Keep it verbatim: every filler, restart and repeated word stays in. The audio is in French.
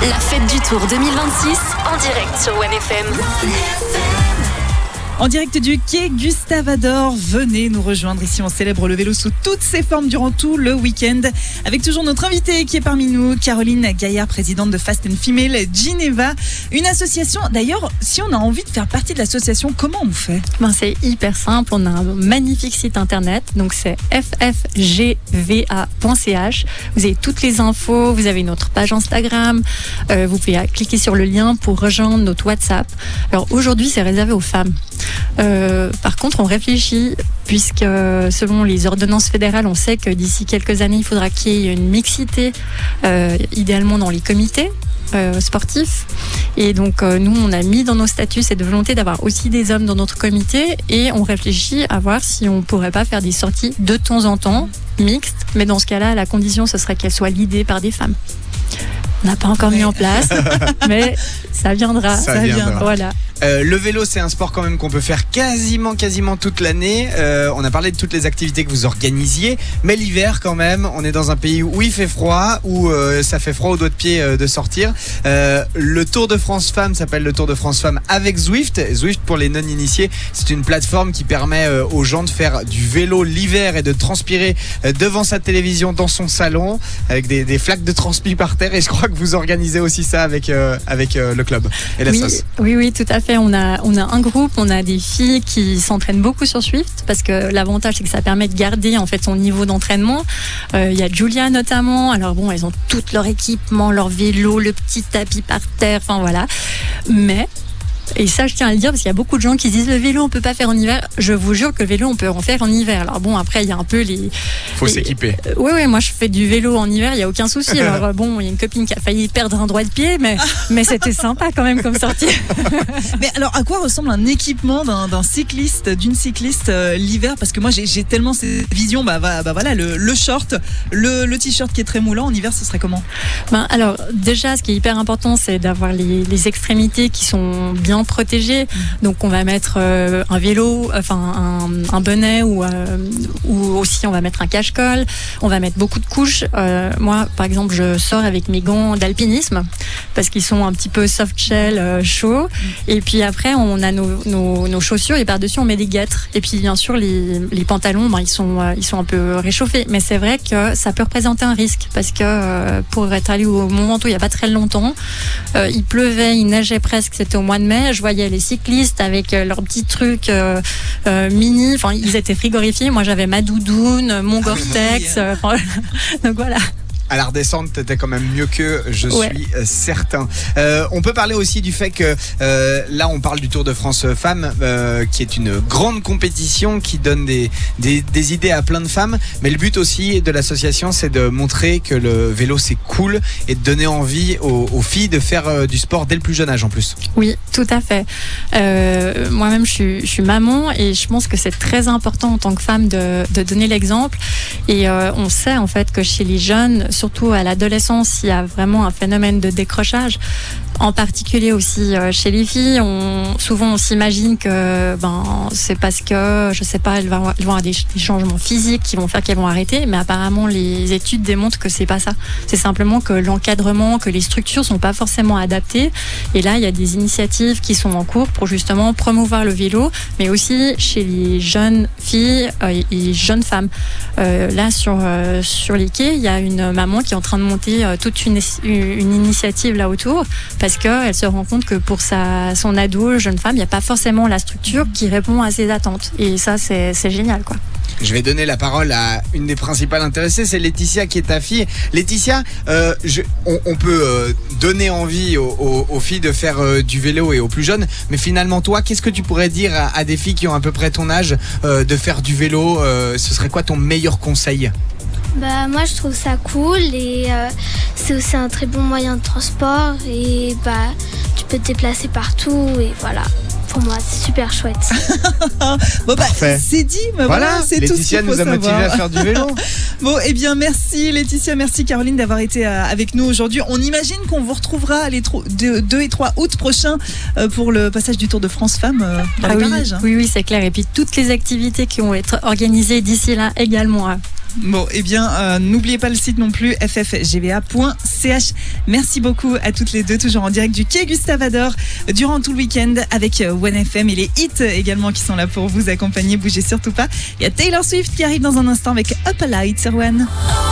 La fête du Tour deux mille vingt-six en direct sur One F M. En direct du quai Gustave Ador, venez nous rejoindre ici. On célèbre le vélo sous toutes ses formes durant tout le week-end. Avec toujours notre invitée qui est parmi nous, Caroline Gaillard, présidente de Fast and Female Geneva. Une association, d'ailleurs, si on a envie de faire partie de l'association, comment on fait ? Ben, c'est hyper simple, on a un magnifique site internet, donc c'est f f g v a point c h. Vous avez toutes les infos, vous avez notre page Instagram, euh, vous pouvez cliquer sur le lien pour rejoindre notre WhatsApp. Alors aujourd'hui, c'est réservé aux femmes. Euh, par contre, on réfléchit, puisque selon les ordonnances fédérales, on sait que d'ici quelques années, il faudra qu'il y ait une mixité, euh, idéalement dans les comités euh, sportifs. Et donc, euh, nous, on a mis dans nos statuts cette volonté d'avoir aussi des hommes dans notre comité, et on réfléchit à voir si on pourrait pas faire des sorties de temps en temps, mixtes, mais dans ce cas-là, la condition, ce serait qu'elles soient guidées par des femmes. On n'a pas encore mis en place, mais ça viendra. Ça, ça viendra. viendra. Voilà. Euh, le vélo, c'est un sport quand même qu'on peut faire quasiment, quasiment toute l'année. Euh, on a parlé de toutes les activités que vous organisiez, mais l'hiver quand même, on est dans un pays où il fait froid, où euh, ça fait froid aux doigts de pied euh, de sortir. Euh, le Tour de France Femmes s'appelle le Tour de France Femmes avec Zwift. Zwift, pour les non-initiés, c'est une plateforme qui permet euh, aux gens de faire du vélo l'hiver et de transpirer euh, devant sa télévision dans son salon avec des, des flaques de transpi par terre. Et je crois que vous organisez aussi ça avec, euh, avec euh, le club et la oui, sauce. Oui, oui, tout à fait. On a, on a un groupe, on a des filles qui s'entraînent beaucoup sur Zwift, parce que l'avantage, c'est que ça permet de garder en fait son niveau d'entraînement. Euh, il y a Julia notamment. Alors bon, elles ont tout leur équipement, leur vélo, le petit tapis par terre, enfin voilà. Mais et ça, je tiens à le dire, parce qu'il y a beaucoup de gens qui se disent le vélo, on peut pas faire en hiver. Je vous jure que le vélo, on peut en faire en hiver. Alors bon, après, il y a un peu les. Faut les... s'équiper. Euh, oui, oui, moi, je fais du vélo en hiver, il y a aucun souci. Alors bon, il y a une copine qui a failli perdre un droit de pied, mais mais c'était sympa quand même comme sortie. Mais alors, à quoi ressemble un équipement d'un, d'un cycliste, d'une cycliste euh, l'hiver ? Parce que moi, j'ai, j'ai tellement cette vision. Bah, bah, bah voilà, le, le short, le, le t-shirt qui est très moulant. En hiver, ce serait comment ? Ben alors, déjà, ce qui est hyper important, c'est d'avoir les, les extrémités qui sont bien protégées. Donc on va mettre euh, un vélo, enfin un, un bonnet, ou, euh, ou aussi on va mettre un cache-colle. On va mettre beaucoup de couches. Euh, moi, par exemple, je sors avec mes gants d'alpinisme parce qu'ils sont un petit peu soft shell, euh, chauds. Et puis après, on a nos, nos, nos chaussures, et par-dessus on met des guêtres. Et puis bien sûr, les, les pantalons, ben, ils sont euh, ils sont un peu réchauffés. Mais c'est vrai que ça peut représenter un risque, parce que euh, pour être allé au Mont Ventoux il y a pas très longtemps, euh, il pleuvait, il neigeait presque. C'était au mois de mai. Je voyais les cyclistes avec euh, leurs petits trucs euh, euh, mini, enfin ils étaient frigorifiés. Moi j'avais ma doudoune, mon Gore-Tex, euh, donc voilà. À la redescente, t'étais quand même mieux que je Ouais. suis certain. Euh, on peut parler aussi du fait que euh, là, on parle du Tour de France Femmes, euh, qui est une grande compétition qui donne des, des, des idées à plein de femmes. Mais le but aussi de l'association, c'est de montrer que le vélo, c'est cool, et de donner envie aux, aux filles de faire euh, du sport dès le plus jeune âge en plus. Oui, tout à fait. Euh, moi-même, je suis, je suis maman, et je pense que c'est très important en tant que femme de, de donner l'exemple. Et euh, on sait en fait que chez les jeunes, surtout à l'adolescence, il y a vraiment un phénomène de décrochage. En particulier aussi euh, chez les filles, on, souvent on s'imagine que ben, c'est parce que, je sais pas, elles vont, elles vont avoir des, des changements physiques qui vont faire qu'elles vont arrêter, mais apparemment les études démontrent que c'est pas ça. C'est simplement que l'encadrement, que les structures sont pas forcément adaptées. Et là, il y a des initiatives qui sont en cours pour justement promouvoir le vélo, mais aussi chez les jeunes filles euh, et jeunes femmes. Euh, là, sur, euh, sur les quais, il y a une maman qui est en train de monter euh, toute une, une initiative là autour, parce qu'elle se rend compte que pour sa, son ado, jeune femme, il n'y a pas forcément la structure qui répond à ses attentes. Et ça, c'est, c'est génial, quoi. Je vais donner la parole à une des principales intéressées, c'est Laetitia qui est ta fille. Laetitia, euh, je, on, on peut euh, donner envie aux, aux, aux filles de faire euh, du vélo, et aux plus jeunes, mais finalement toi, qu'est-ce que tu pourrais dire à, à des filles qui ont à peu près ton âge euh, de faire du vélo euh, Ce serait quoi ton meilleur conseil ? Bah moi je trouve ça cool, et euh, c'est aussi un très bon moyen de transport, et bah tu peux te déplacer partout, et voilà. Pour moi, c'est super chouette. Bon bah, Parfait. c'est dit, bah voilà, Voilà, c'est tout ce Laetitia qu'il faut nous a savoir. motivés à faire du vélo. Bon, eh bien, merci Laetitia, merci Caroline d'avoir été euh, avec nous aujourd'hui. On imagine qu'on vous retrouvera les deux et trois août prochains euh, pour le passage du Tour de France Femmes euh, dans Ah les oui, parages. Hein. oui, oui, c'est clair. Et puis toutes les activités qui vont être organisées d'ici là également. Bon, eh bien, euh, n'oubliez pas le site non plus, f f g v a point c h. Merci beaucoup à toutes les deux, toujours en direct du quai Gustave Ador durant tout le week-end avec One F M et les hits également qui sont là pour vous accompagner. Bougez surtout pas. Il y a Taylor Swift qui arrive dans un instant avec Up a Light sur One.